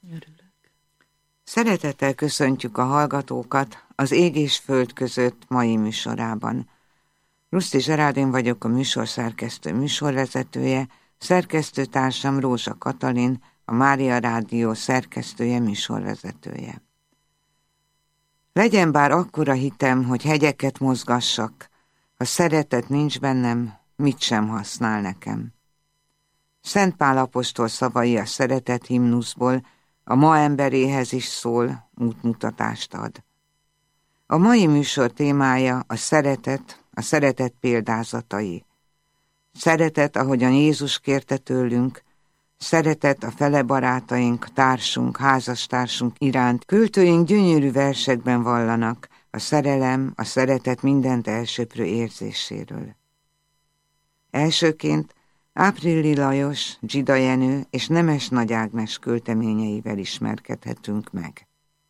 Örülök. Szeretettel köszöntjük a hallgatókat az Ég és Föld között mai műsorában. Ruszti Zseráldén vagyok, a műsorszerkesztő műsorvezetője, szerkesztőtársam Rózsa Katalin, a Mária Rádió szerkesztője műsorvezetője. Legyen bár akkora hitem, hogy hegyeket mozgassak, ha szeretet nincs bennem, mit sem használ nekem. Szent Pál apostol szavai a szeretet himnuszból a ma emberéhez is szól, útmutatást ad. A mai műsor témája a szeretet példázatai. Szeretet, ahogyan Jézus kérte tőlünk, szeretet a fele barátaink, társunk, házastársunk iránt. Költőink gyönyörű versekben vallanak a szerelem, a szeretet mindent elsöprő érzéséről. Elsőként Áprili Lajos, Dzsida Jenő és Nemes Nagy Ágnes költeményeivel ismerkedhetünk meg.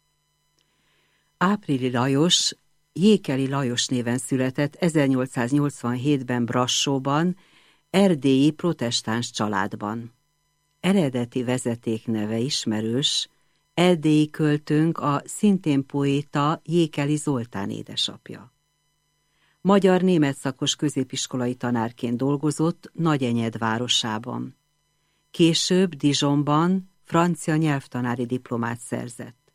Áprili Lajos Jékeli Lajos néven született 1887-ben Brassóban, erdélyi protestáns családban. Eredeti vezetékneve ismerős, erdélyi költőnk a szintén poéta Jékeli Zoltán édesapja. Magyar-német szakos középiskolai tanárként dolgozott Nagyenyed városában. Később Dijonban francia nyelvtanári diplomát szerzett.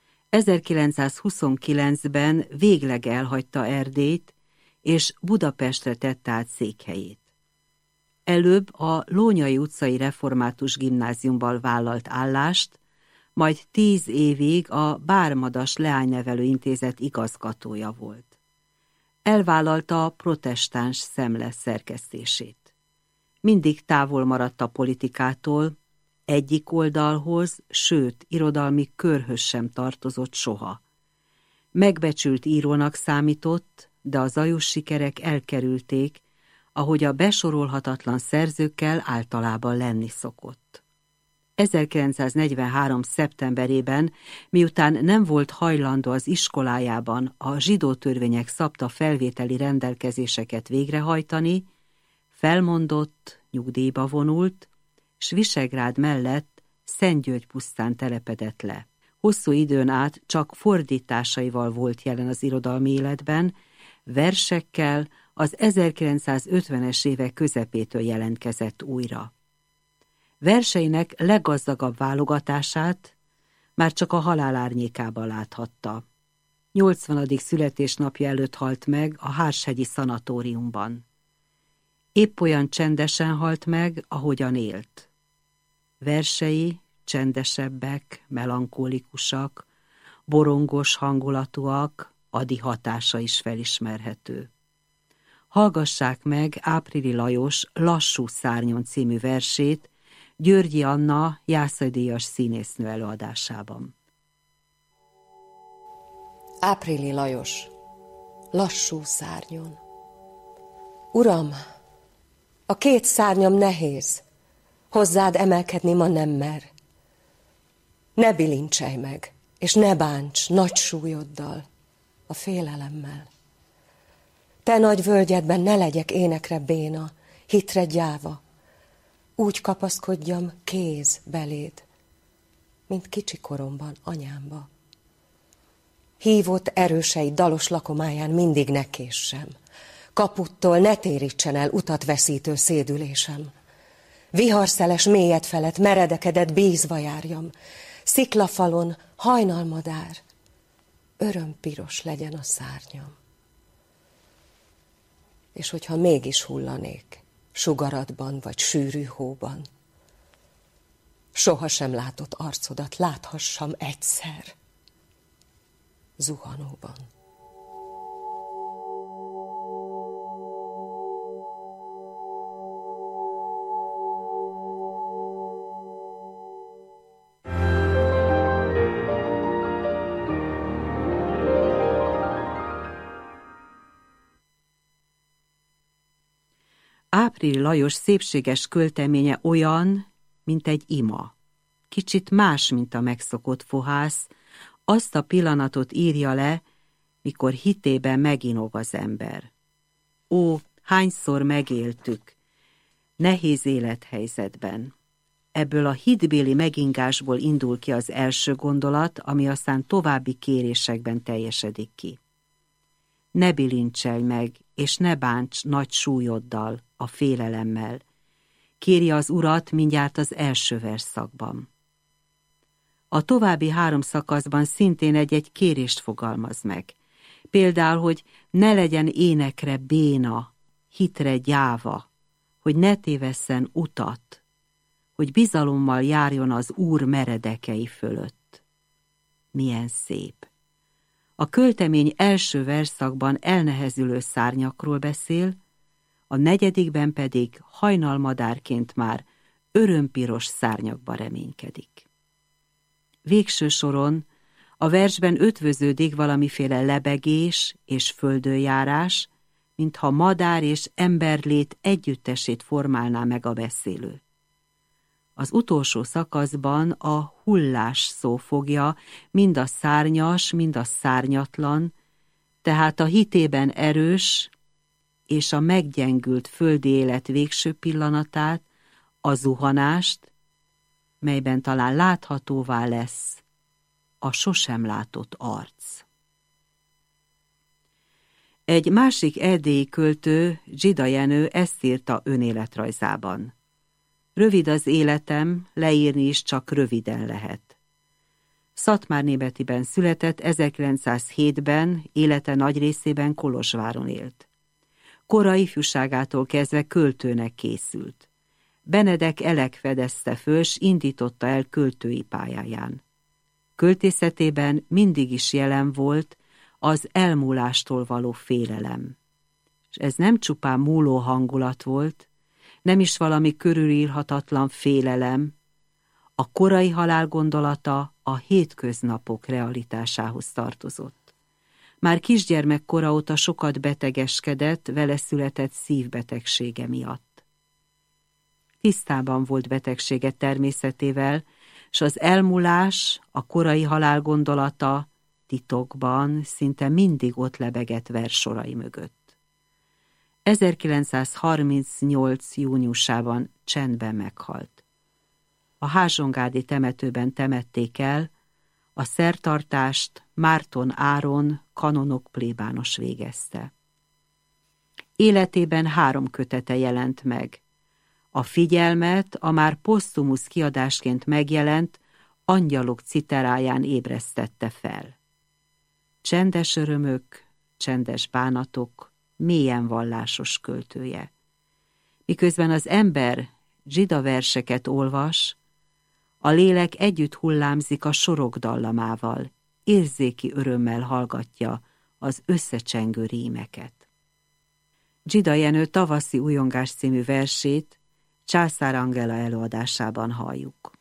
1929-ben végleg elhagyta Erdélyt, és Budapestre tette át székhelyét. Előbb a Lónyai utcai református gimnáziumban vállalt állást, majd 10 évig a Bármadas Leánynevelő Intézet igazgatója volt. Elvállalta a Protestáns Szemle szerkesztését. Mindig távol maradt a politikától, egyik oldalhoz, sőt, irodalmi körhöz sem tartozott soha. Megbecsült írónak számított, de a zajos sikerek elkerülték, ahogy a besorolhatatlan szerzőkkel általában lenni szokott. 1943. szeptemberében, miután nem volt hajlandó az iskolájában a zsidó törvények szabta felvételi rendelkezéseket végrehajtani, felmondott, nyugdíjba vonult, s Visegrád mellett Szentgyörgypusztán telepedett le. Hosszú időn át csak fordításaival volt jelen az irodalmi életben, versekkel az 1950-es évek közepétől jelentkezett újra. Verseinek leggazdagabb válogatását már csak a halál árnyékában láthatta. 80. születésnapja előtt halt meg a Hárshegyi szanatóriumban. Épp olyan csendesen halt meg, ahogyan élt. Versei csendesebbek, melankólikusak, borongos hangulatúak, adi hatása is felismerhető. Hallgassák meg Áprili Lajos Lassú szárnyon című versét Györgyi Anna Jászai-díjas színésznő előadásában. Áprili Lajos, Lassú szárnyon. Uram, a 2 szárnyam nehéz, hozzád emelkedni ma nem mer. Ne bilincselj meg, és ne bánts nagy súlyoddal, a félelemmel. Te nagy völgyedben ne legyek énekre béna, hitre gyáva, úgy kapaszkodjam kéz beléd, mint kicsi koromban anyámba. Hívott erősei dalos lakomáján mindig ne késsem, kaputtól ne térítsen el utat veszítő szédülésem. Viharszeles mélyed felett meredekedett bízva járjam, sziklafalon hajnalmadár, örömpiros legyen a szárnyam. És hogyha mégis hullanék, sugaradban vagy sűrű hóban, sohasem látott arcodat láthassam egyszer, zuhanóban. Áprili Lajos szépséges költeménye olyan, mint egy ima. Kicsit más, mint a megszokott fohász, azt a pillanatot írja le, mikor hitében meginog az ember. Ó, hányszor megéltük, nehéz élethelyzetben. Ebből a hitbéli megingásból indul ki az első gondolat, ami aztán további kérésekben teljesedik ki. Ne bilincselj meg, és ne bánts nagy súlyoddal, a félelemmel. Kéri az Urat mindjárt az első versszakban. A további 3 szakaszban szintén egy-egy kérést fogalmaz meg. Például, hogy ne legyen énekre béna, hitre gyáva, hogy ne tévesszen utat, hogy bizalommal járjon az Úr meredekei fölött. Milyen szép! A költemény első versszakban elnehezülő szárnyakról beszél, a 4. pedig hajnalmadárként már örömpiros szárnyakba reménykedik. Végső soron a versben ötvöződik valamiféle lebegés és földönjárás, mintha madár és emberlét együttesét formálná meg a beszélő. Az utolsó szakaszban a hullás szó fogja mind a szárnyas, mind a szárnyatlan, tehát a hitében erős és a meggyengült földi élet végső pillanatát, a zuhanást, melyben talán láthatóvá lesz a sosem látott arc. Egy másik erdélyi költő, Zsida Jenő ezt írta önéletrajzában. Rövid az életem, leírni is csak röviden lehet. Szatmárnébetiben született, 1907-ben, élete nagy részében Kolozsváron élt. Korai ifjúságától kezdve költőnek készült. Benedek Elek fedezte föl, s indította el költői pályáján. Költészetében mindig is jelen volt az elmúlástól való félelem. És ez nem csupán múló hangulat volt, nem is valami körülírhatatlan félelem, a korai halál gondolata a hétköznapok realitásához tartozott. Már kisgyermekkora óta sokat betegeskedett vele született szívbetegsége miatt. Tisztában volt betegsége természetével, s az elmúlás, a korai halál gondolata titokban szinte mindig ott lebegett verssorai mögött. 1938. júniusában csendben meghalt. A házsongárdi temetőben temették el, a szertartást Márton Áron kanonok plébános végezte. Életében 3 kötete jelent meg. A Figyelmet a már posztumusz kiadásként megjelent Angyalok citeráján ébresztette fel. Csendes örömök, csendes bánatok, mélyen vallásos költője. Miközben az ember Zsida verseket olvas, a lélek együtt hullámzik a sorok dallamával, érzéki örömmel hallgatja az összecsengő rímeket. Zsida Jenő Tavaszi ujjongás című versét Császár Angela előadásában halljuk.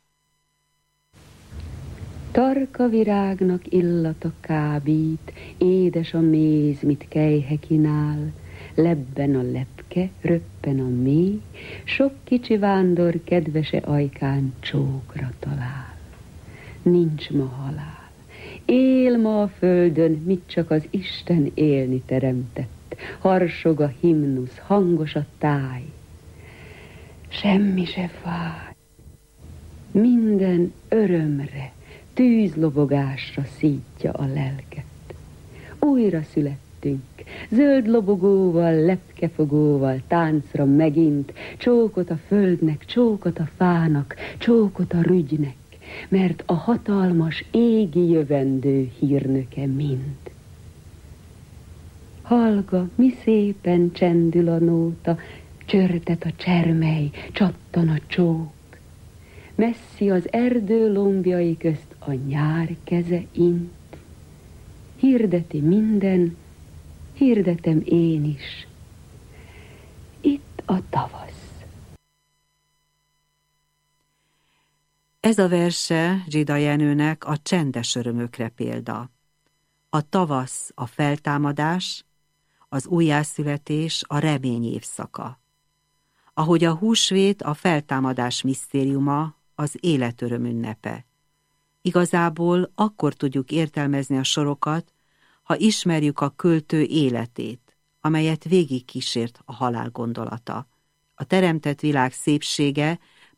Tarka virágnak illata kábít, édes a méz, mit kejhe kínál, lebben a lepke, röppen a mély, sok kicsi vándor kedvese ajkán csókra talál. Nincs ma halál, él ma a földön, mit csak az Isten élni teremtett, harsog a himnusz, hangos a táj, semmi se fáj, minden örömre, tűzlobogásra szítja a lelket. Újra születtünk, zöld lobogóval, lepkefogóval, táncra megint, csókot a földnek, csókot a fának, csókot a rügynek, mert a hatalmas égi jövendő hírnöke mind. Hallga, mi szépen csendül a nóta, csörtet a csermely, csattan a csók. Messzi az erdő lombjai közt a nyár keze int. Hirdeti minden, hirdetem én is. Itt a tavasz. Ez a verse Zsida Jenőnek a csendes örömökre példa. A tavasz a feltámadás, az újjászületés a remény évszaka. Ahogy a húsvét a feltámadás misztériuma, az életöröm ünnepe. Igazából akkor tudjuk értelmezni a sorokat, ha ismerjük a költő életét, amelyet végigkísért a halál gondolata. A teremtett világ szépsége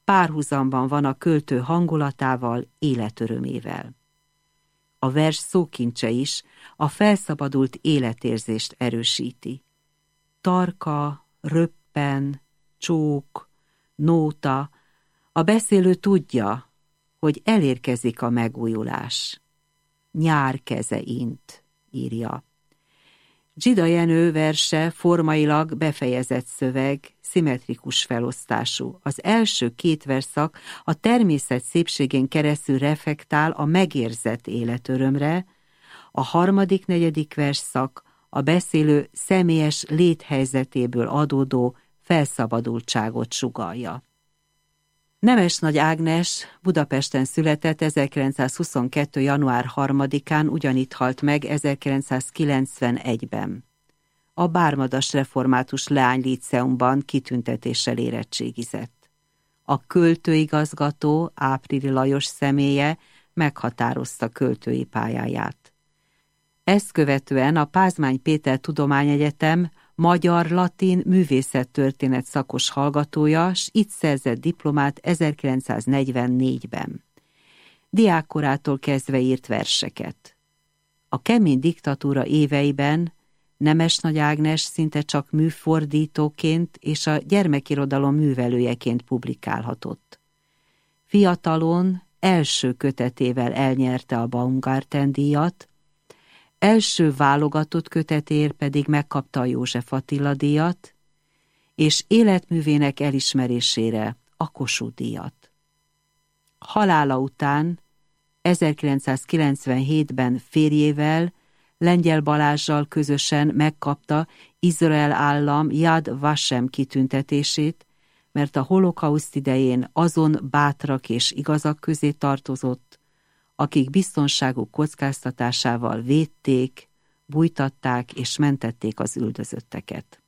párhuzamban van a költő hangulatával, életörömével. A vers szókincse is a felszabadult életérzést erősíti. Tarka, röppen, csók, nóta, a beszélő tudja, hogy elérkezik a megújulás. Nyár keze int, írja. Dzsida Jenő verse formailag befejezett szöveg, szimmetrikus felosztású. Az első két verszak a természet szépségén keresztül reflektál a megérzett életörömre, a harmadik, negyedik versszak a beszélő személyes léthelyzetéből adódó felszabadultságot sugallja. Nemesnagy Ágnes Budapesten született 1922. január 3-án, ugyanitt halt meg 1991-ben. A Bármadas Református Leányliceumban kitüntetéssel érettségizett. A költőigazgató, Áprili Lajos személye meghatározta költői pályáját. Ezt követően a Pázmány Péter Tudományegyetem magyar-latin művészettörténet szakos hallgatója, s itt szerzett diplomát 1944-ben. Diákkorától kezdve írt verseket. A kemény diktatúra éveiben Nemesnagy Ágnes szinte csak műfordítóként és a gyermekirodalom művelőjeként publikálhatott. Fiatalon első kötetével elnyerte a Baumgarten-díjat, első válogatott kötetéért pedig megkapta a József Attila díjat, és életművének elismerésére a Kossuth-díjat. Halála után 1997-ben férjével, Lengyel Balázssal közösen megkapta Izrael állam Yad Vashem kitüntetését, mert a holokauszt idején azon bátrak és igazak közé tartozott, akik biztonságuk kockáztatásával védték, bújtatták és mentették az üldözötteket.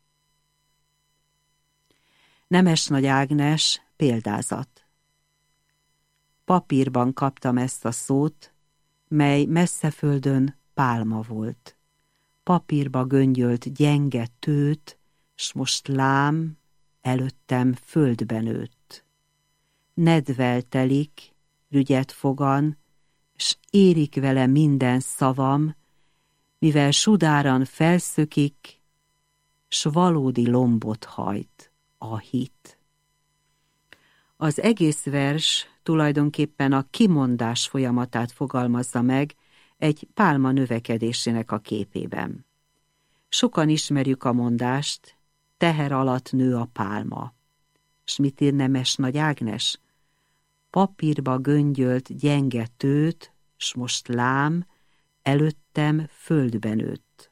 Nemesnagy Ágnes példázat. Papírban kaptam ezt a szót, mely messze földön pálma volt. Papírba göngyölt gyenge tőt, s most lám előttem földbe nőtt. Nedvel telik, rügyet fogan, s érik vele minden szavam, mivel sudáran felszökik, s valódi lombot hajt a hit. Az egész vers tulajdonképpen a kimondás folyamatát fogalmazza meg egy pálma növekedésének a képében. Sokan ismerjük a mondást, teher alatt nő a pálma. S mit ír Nemesnagy Ágnes? Papírba göngyölt gyenge tőt, s most lám, előttem földbe nőtt.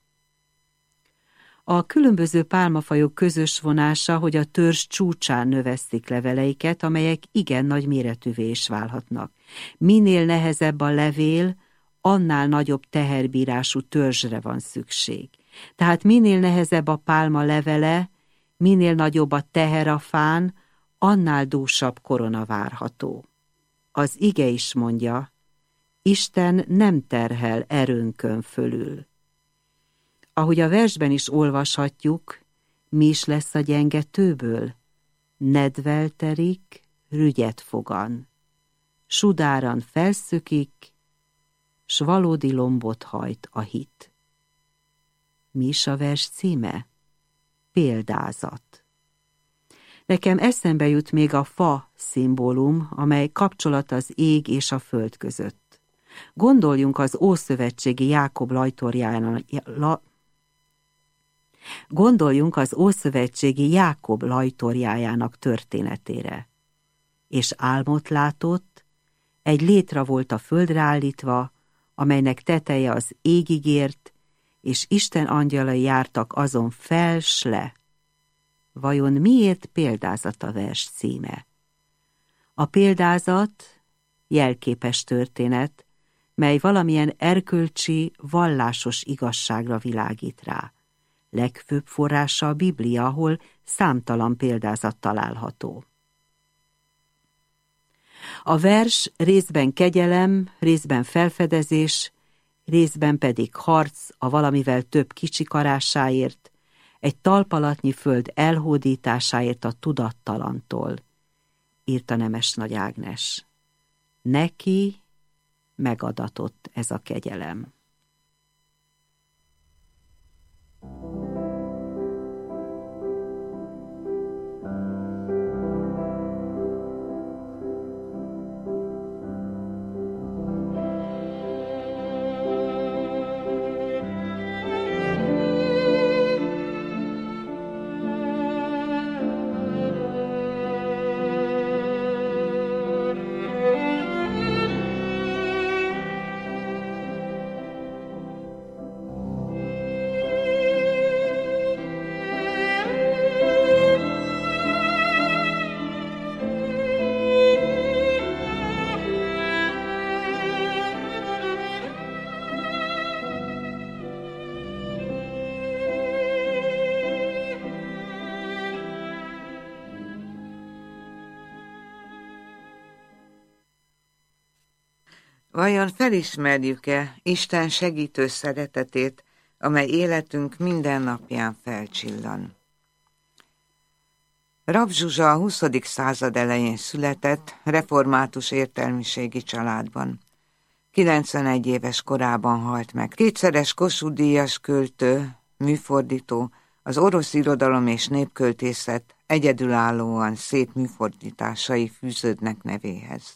A különböző pálmafajok közös vonása, hogy a törzs csúcsán növesztik leveleiket, amelyek igen nagy méretűvé is válhatnak. Minél nehezebb a levél, annál nagyobb teherbírású törzsre van szükség. Tehát minél nehezebb a pálma levele, minél nagyobb a teher a fán, annál dúsabb korona várható. Az ige is mondja, Isten nem terhel erőnkön fölül. Ahogy a versben is olvashatjuk, mi is lesz a gyenge tőből? Nedvel terik, rügyet fogan. Sudáran felszökik, s valódi lombot hajt a hit. Mi is a vers címe? Példázat. Nekem eszembe jut még a fa szimbólum, amely kapcsolat az ég és a föld között. Gondoljunk az ószövetségi Jákob lajtorjájának történetére. És álmot látott, egy létra volt a földre állítva, amelynek teteje az égig ért, és Isten angyalai jártak azon fel s le. Vajon miért példázat a vers címe? A példázat jelképes történet, mely valamilyen erkölcsi, vallásos igazságra világít rá. Legfőbb forrása a Biblia, ahol számtalan példázat található. A vers részben kegyelem, részben felfedezés, részben pedig harc a valamivel több kicsikarásáért, egy talpalatnyi föld elhódításáért a tudattalantól. írta Nemes Nagy Ágnes. Neki megadatott ez a kegyelem. Vajon felismerjük-e Isten segítő szeretetét, amely életünk minden napján felcsillan? Rabb Zsuzsa a 20. század elején született református értelmiségi családban. 91 éves korában halt meg. Kétszeres Kossuth-díjas költő, műfordító, az orosz irodalom és népköltészet egyedülállóan szép műfordításai fűződnek nevéhez.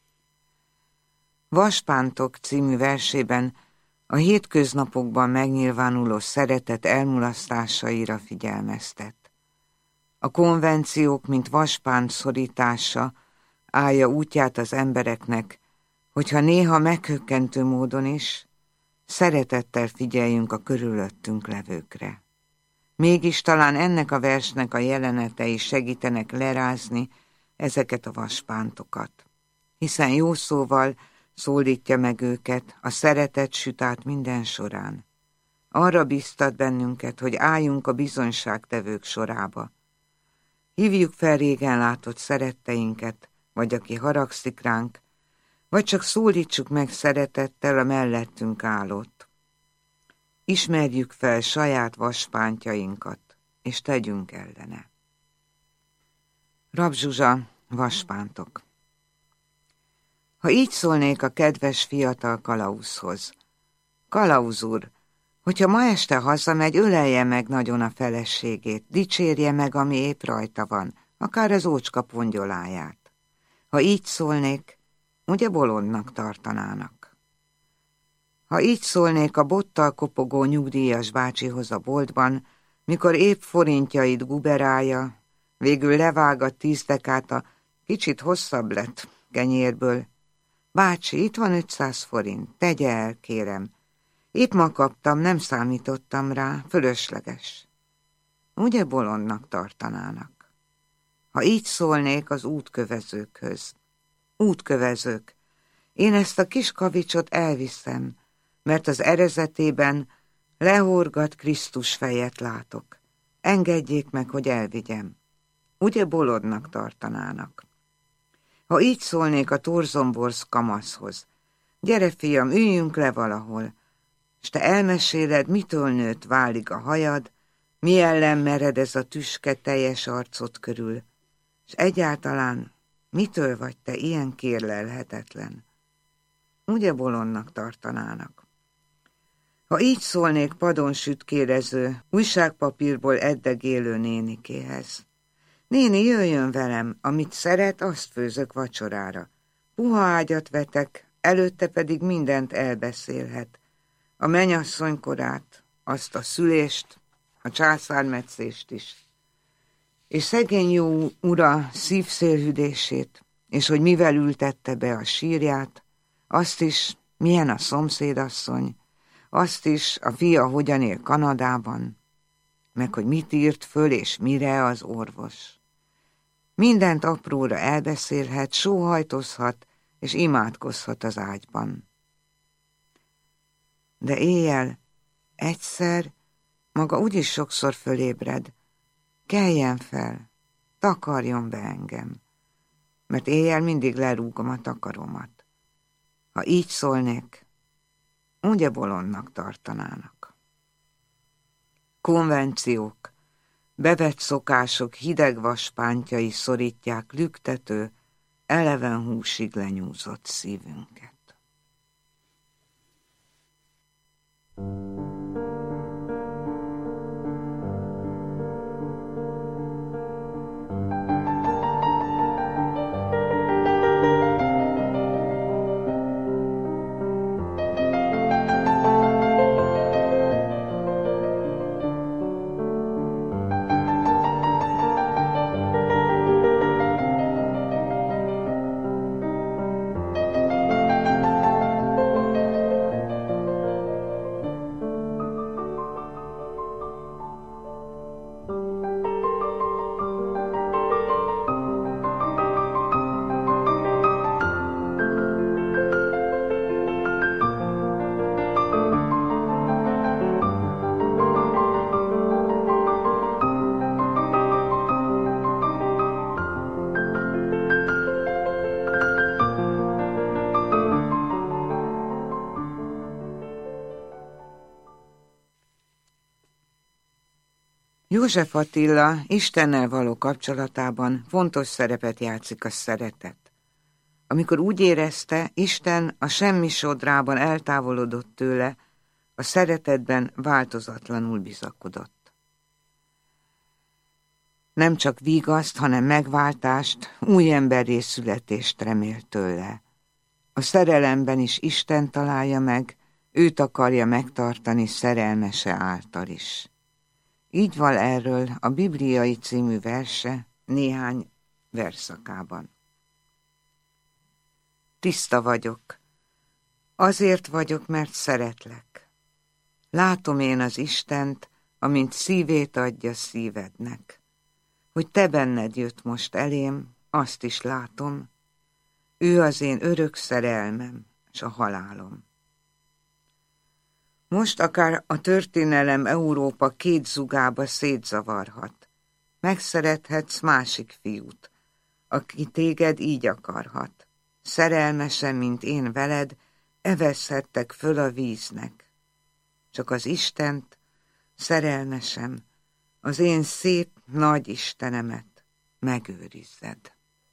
Vaspántok című versében a hétköznapokban megnyilvánuló szeretet elmulasztásaira figyelmeztet. A konvenciók, mint vaspánt szorítása, állja útját az embereknek, hogyha néha meghökkentő módon is, szeretettel figyeljünk a körülöttünk levőkre. Mégis talán ennek a versnek a jelenetei segítenek lerázni ezeket a vaspántokat, hiszen jó szóval szólítja meg őket, a szeretet süt át minden során. Arra biztat bennünket, hogy álljunk a bizonyságtevők sorába. Hívjuk fel régen látott szeretteinket, vagy aki haragszik ránk, vagy csak szólítsuk meg szeretettel a mellettünk állót. Ismerjük fel saját vaspántjainkat, és tegyünk ellene. Rabb Zsuzsa, vaspántok. Ha így szólnék a kedves fiatal kalauzhoz. Kalauz úr, hogyha ma este hazamegy, ölelje meg nagyon a feleségét, dicsérje meg, ami épp rajta van, akár az ócska pongyoláját. Ha így szólnék, ugye bolondnak tartanának. Ha így szólnék a bottal kopogó nyugdíjas bácsihoz a boltban, mikor épp forintjait guberálja, végül levág a 10 dekáta, kicsit hosszabb lett kenyérből. Bácsi, itt van 500 forint, tegye el, kérem. Épp ma kaptam, nem számítottam rá, fölösleges. Ugye bolondnak tartanának? Ha így szólnék az útkövezőkhöz. Útkövezők, én ezt a kis kavicsot elviszem, mert az erezetében lehorgat Krisztus fejet látok. Engedjék meg, hogy elvigyem. Ugye bolondnak tartanának? Ha így szólnék a torzomborz kamaszhoz. Gyere, fiam, üljünk le valahol, s te elmeséled, mitől nőtt válig a hajad, mi ellen mered ez a tüske teljes arcod körül, s egyáltalán mitől vagy te ilyen kérlelhetetlen? Ugye bolondnak tartanának? Ha így szólnék padon sütkérező, újságpapírból eddegélő nénikéhez. Néni, jöjjön velem, amit szeret, azt főzök vacsorára. Puha ágyat vetek, előtte pedig mindent elbeszélhet. A mennyasszonykorát, azt a szülést, a császármetszést is. És szegény jó ura szívszélhűdését, és hogy mivel ültette be a sírját, azt is, milyen a szomszédasszony, azt is, a fia hogyan él Kanadában, meg hogy mit írt föl és mire az orvos. Mindent apróra elbeszélhet, sóhajtozhat és imádkozhat az ágyban. De éjjel egyszer maga úgyis sokszor fölébred, keljen fel, takarjon be engem, mert éjjel mindig lerúgom a takaromat. Ha így szólnék, ugye bolondnak tartanának. Konvenciók, bevett szokások hideg vaspántjai szorítják lüktető, eleven húsig lenyúzott szívünket. József Attila Istennel való kapcsolatában fontos szerepet játszik a szeretet. Amikor úgy érezte, Isten a semmi sodrában eltávolodott tőle, a szeretetben változatlanul bizakodott. Nem csak vigaszt, hanem megváltást, új emberré születést remélt tőle. A szerelemben is Isten találja meg, őt akarja megtartani szerelmese által is. Így val erről a Bibliai című verse néhány versszakában. Tiszta vagyok. Azért vagyok, mert szeretlek. Látom én az Istent, amint szívét adja szívednek. Hogy te benned jött most elém, azt is látom. Ő az én örök szerelmem, s a halálom. Most akár a történelem Európa két zugába szétzavarhat. Megszerethetsz másik fiút, aki téged így akarhat. Szerelmesen, mint én veled, evezhettek föl a víznek. Csak az Istent, szerelmesem, az én szép nagy Istenemet megőrizzed.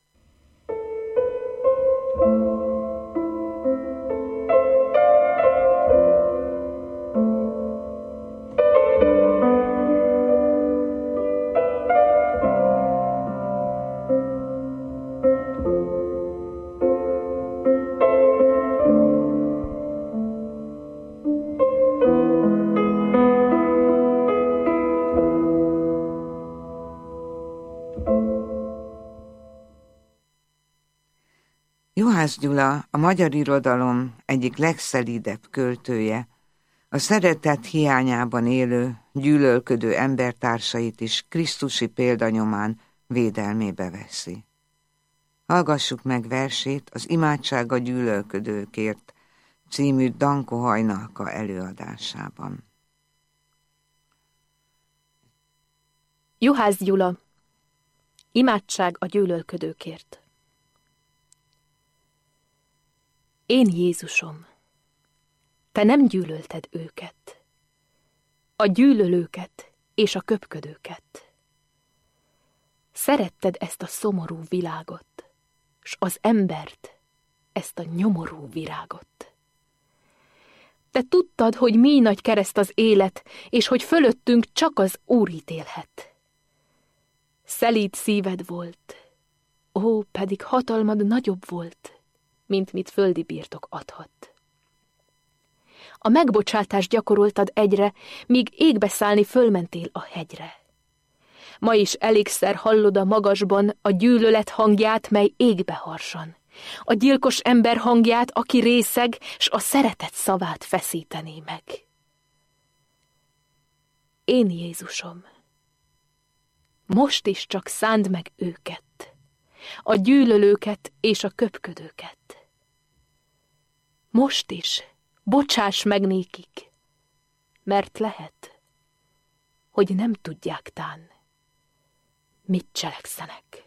Juhász Gyula, a magyar irodalom egyik legszelídebb költője, a szeretet hiányában élő, gyűlölködő embertársait is krisztusi példanyomán védelmébe veszi. Hallgassuk meg versét az Imádság a gyűlölködőkért című Danko Hajnalka előadásában. Juhász Gyula, Imádság a gyűlölködőkért. Én Jézusom, te nem gyűlölted őket, a gyűlölőket és a köpködőket. Szeretted ezt a szomorú világot, s az embert, ezt a nyomorú virágot. Te tudtad, hogy mi nagy kereszt az élet, és hogy fölöttünk csak az Úr ítélhet. Szelíd szíved volt, ó, pedig hatalmad nagyobb volt, mint mit földi birtok adhat. A megbocsátást gyakoroltad egyre, míg égbe szállni fölmentél a hegyre. Ma is elégszer hallod a magasban a gyűlölet hangját, mely égbe harsan. A gyilkos ember hangját, aki részeg, s a szeretet szavát feszítené meg. Én Jézusom, most is csak szánd meg őket, a gyűlölőket és a köpködőket. Most is bocsáss meg nékik, mert lehet, hogy nem tudják tán, mit cselekszenek.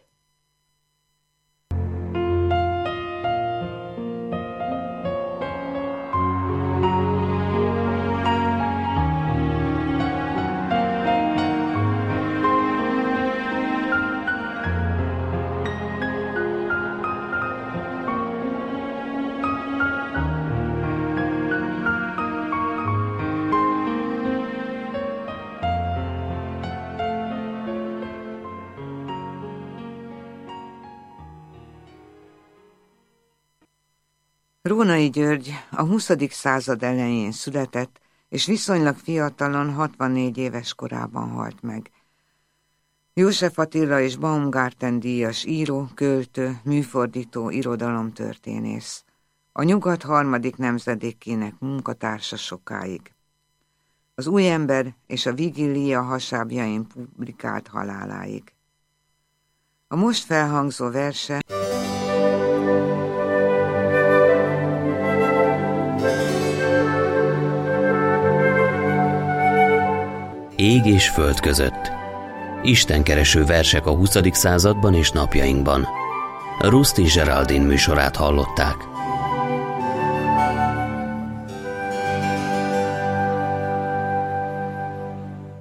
Rónai György a 20. század elején született, és viszonylag fiatalon, 64 éves korában halt meg. József Attila és Baumgarten díjas író, költő, műfordító, irodalomtörténész. A Nyugat harmadik nemzedékének munkatársa sokáig. Az Új ember és a Vigília hasábjain publikált haláláig. A most felhangzó verse Ég és föld között. Istenkereső versek a 20. században és napjainkban. Rusty Geraldine műsorát hallották.